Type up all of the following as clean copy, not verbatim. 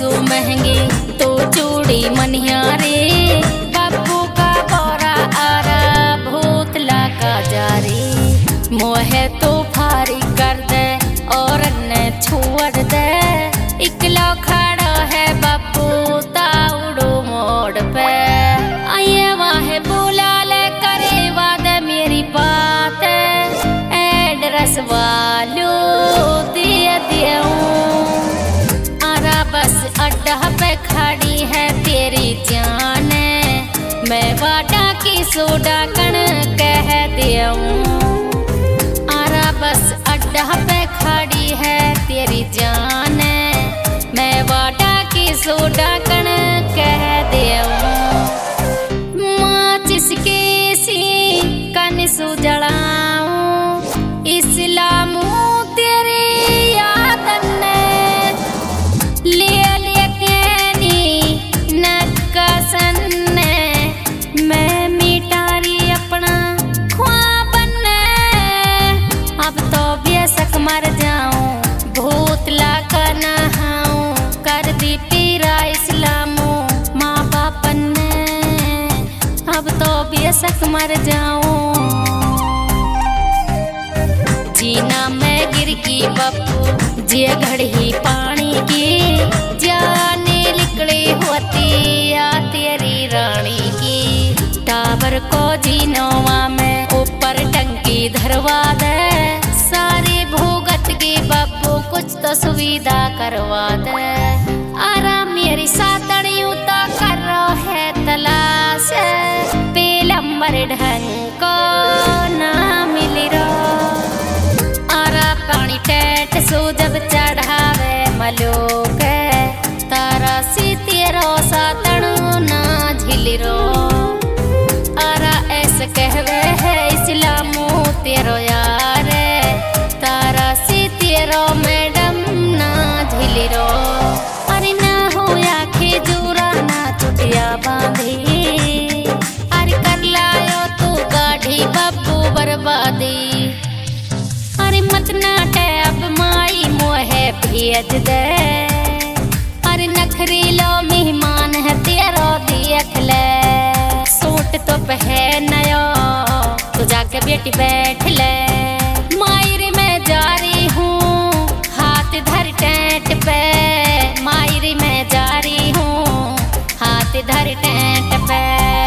सु महंगी तो चूड़ी मनिहारे बाबू का बोरा आरा भूतला का जारी मोहे तो फारी कर दे और न छोड़ दे इकलो खड़ा है बाबू ताउड़ो मोड़ पे आये वाहे बुला ले करे वादे मेरी बात एड्रेस वालो दिया बस अड्डा पे खड़ी है तेरी जान मैं वाडा की सोडा कण कह दियाऊं आरा बस अड्डा पे खड़ी है तेरी जान मैं वाडा की सोडा कण कह दियाऊं माचिस के सी कन सु जलाऊं इस्लामू तेरी याद ने मैं मिटारी अपना ख्वाब ने अब तो बेशक मर जाऊं भूतला का नहाऊं कर दी पीरा इस्लामू माँ बाप ने अब तो बेशक मर जाऊं जीना मैं गिर की बप्पू जे घड़ी पानी की जाने निकली होती या तेरी रानी की टावर को जीनोवा में ऊपर टंकी धरवा दे सारी भूगत की बप्पू कुछ तो सुविधा करवा दे आराम मेरी सातड़ियों तो कर रो है तलाश पेलंबर ढंग को ना मिली रो पानी टेट सो जब चढ़ावे मलोक तारा सी तेरो सातणो ना झिली रो आरा ऐसे कहवे है इस्लामू तेरो यार तारा सी तेरो मैडम ना झिली रो अरे ना हो आखे जोरा ना चुटिया बांधी अरे कर लायो तू गाढ़ी बब्बू बर्बादी मत नाटे अब माई मोहे भेज दे अरे नखरी लो मेहमान है तेरो देख ले सूट तो पहनयो तू जाके बेटी बैठ ले मायरे मैं जा रही हूँ हाथ धर टेंट पे मायरे मैं जा रही हूँ हाथ धर टेंट पे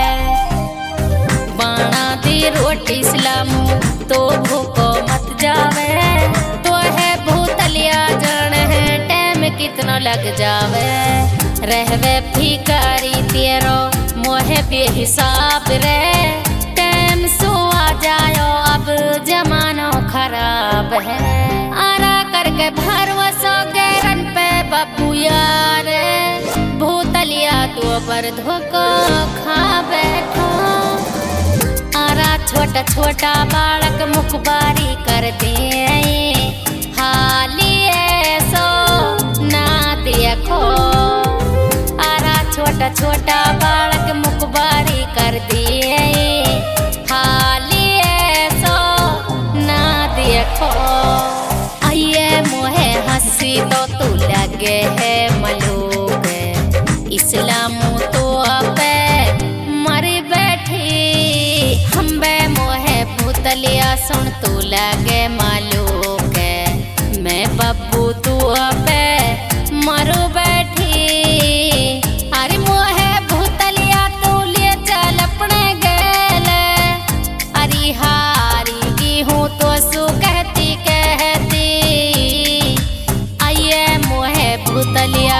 बाणा दी रोटी इस्लामू तो भूखो मत जावे तो है भूतलिया जान है टाइम कितना लग जावे रहवे भिखारी तेरो मोहे बेहिसाब रे टाइम सो आ जायो अब जमानो खराब है आरा करके भरवसो गैरन पे बापू यार भूतलिया तो पर धोखो खा बैठो आरा छोटा छोटा बालक मुखबारी कर दे हाली ऐसो ना देखो आरा छोटा छोटा बालक मुखबारी कर दे हाली ऐसो ना देखो आइए मोहे हंसी तो तू लगे है मलूक इस्लामू तो अपे मरी बैठी हम बे मोहे भूतलिया सुन तू लगे मालूक मैं बब्बू तू अपे मरू बैठी अरे मोहे भूतलिया तू ले चल अपने गेल अरे हारी की हूँ तो सु कहती आइए मोहे भूतलिया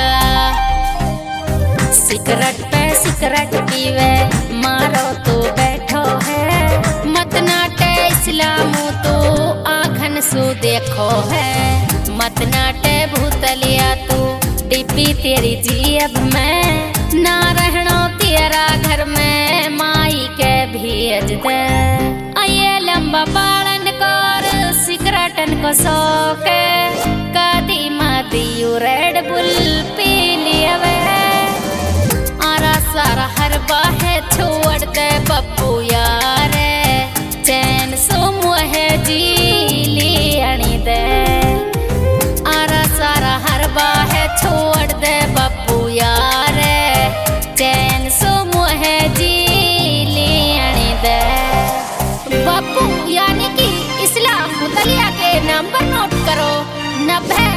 सिगरेट पे सिगरेट पीवे मारो तो बैठो है मत नाटे इस्लामू तो आँखन सु देखो है मत नाटे भूतलिया तू डिब्बी तेरी जेब में ना रहना तेरा घर में माई के भेज दे आइए लंबा बालन को सिगरेटन को सोके कदी मदी रेड बुल पी लिया वे आरा सारा हर बाहे छोड़ दे बब्बू यार चैन सो मोहे जी लियानी दे आरा सारा हर बाहे छोड़ दे बब्बू नंबर नोट करो 90